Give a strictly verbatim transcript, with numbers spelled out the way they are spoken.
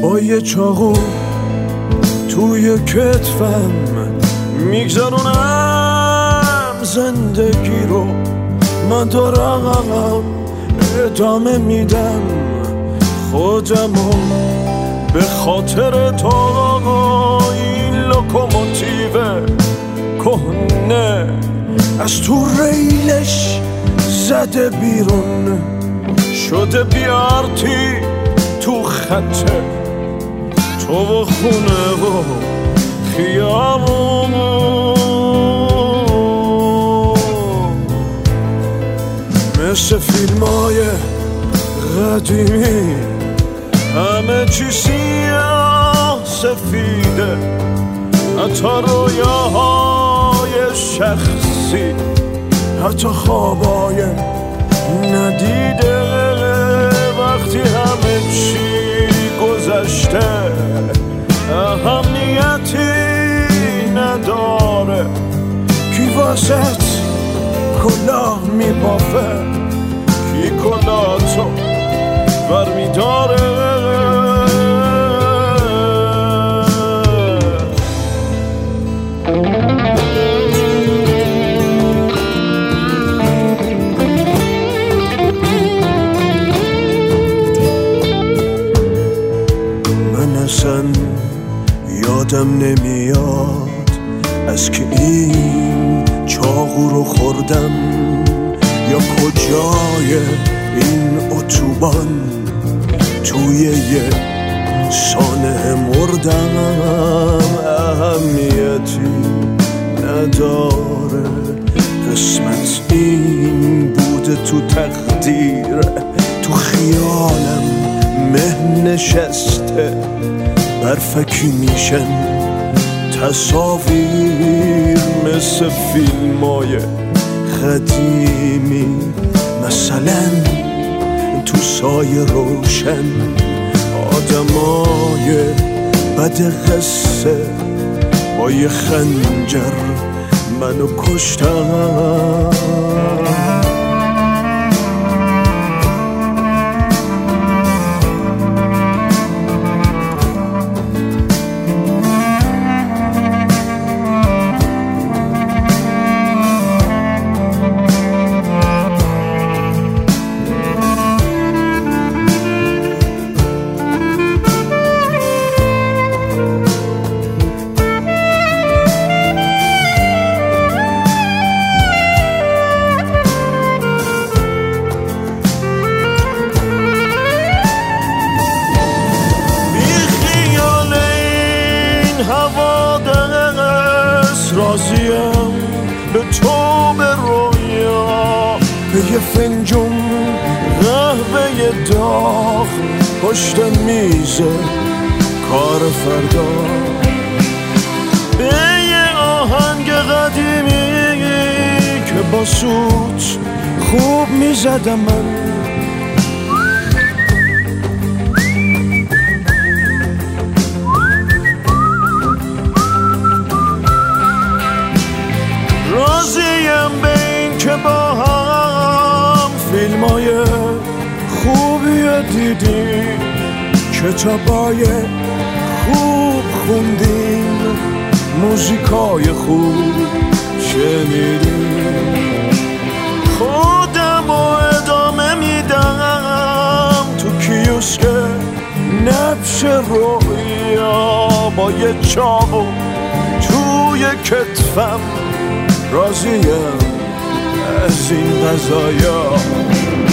با یه چاقو توی کتفم میگذرونم زندگی رو، من دارم ادامه میدم خودمو به خاطر تا این لوکوموتیو کهنه از تو ریلش زده بیرون، شده بیارتی تو خطه تو و خونه و خیابون. مثل فیلمای قدیمی همه چی سیاه سفیده، حتی رویاهای شخصی، حتی خوابای ندیده. وقتی همه چی گذشته اهمیتی نداره، کی واسط کلاه میبافه، کی کلاهتو ور میداره. من اصلا یادم نمیاد از که این چاقو رو خوردم یا کجای این اتوبان توی یه سانه مردم. اهمیتی نداره، قسمت این بوده تو تقدیر، تو خیالم مه نشسته، برفکی میشن تصاویر مثل فیلمای قدیمی، مثلا تو سایه روشن آدمای بد قصه با یه خنجر منو کشتن. راضیم به تو به رویا، به یه فنجون قهوه داغ پشت میز کار فردا، به یه آهنگ قدیمی که با سوت خوب میزدم من. راضیم به این که با هم فیلمای خوبی دیدیم، کتابای خوب خوندیم، موزیکای خوب شنیدیم. خودم رو ادامه میدم تو کیوسک نبش رویا، با یه چاقو توی کتفم، راضیم از این قضایا.